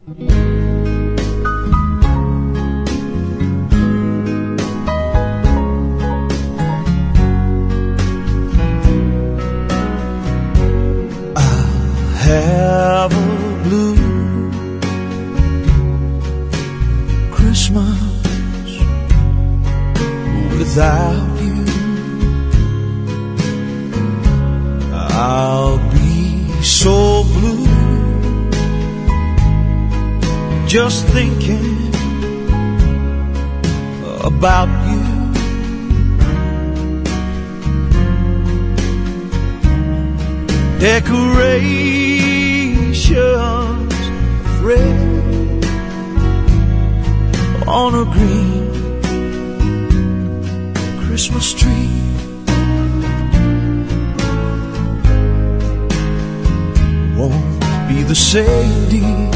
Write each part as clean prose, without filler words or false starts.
Have a blue Christmas without you. I'll be so blue just thinking about you. Decorations of red on a green Christmas tree. Won't be the same, dear,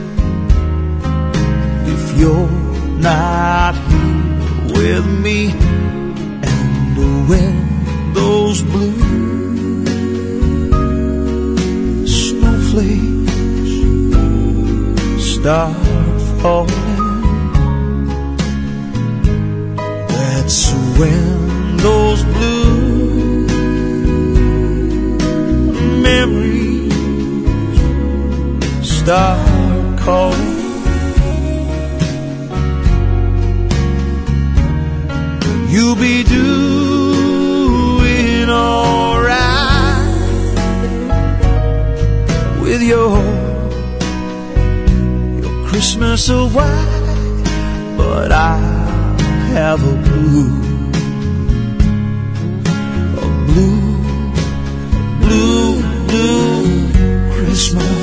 if you're not here with me. And when those blue snowflakes start falling, that's when those blue memories start calling. You'll be doing alright with your Christmas of white, but I'll have a blue Christmas.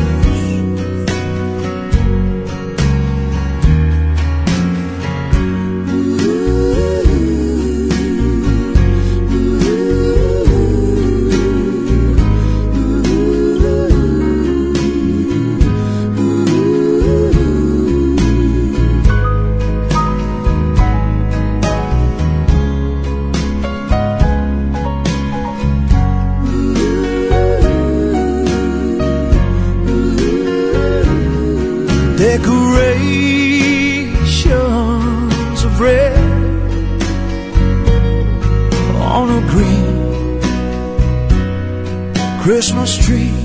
Decorations of red on a green Christmas tree.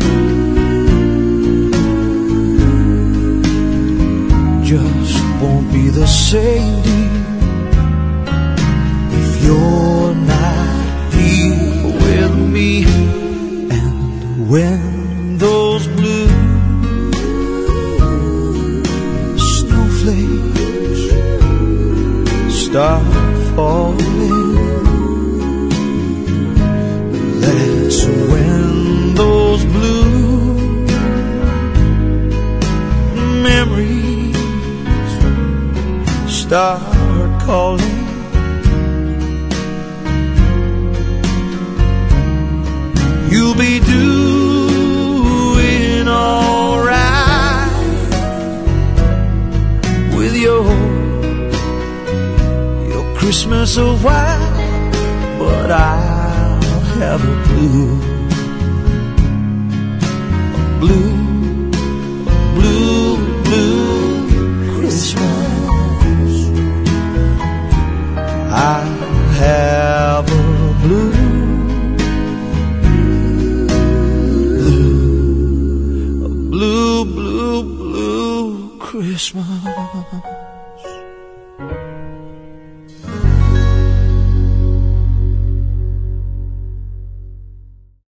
Just won't be the same, dear, if you're not here with me. And when those blue snowflakes start falling, that's when those blue memories start calling. You'll be doing alright with your Christmas of white, but I'll have a blue Christmas. I'll have a blue Christmas.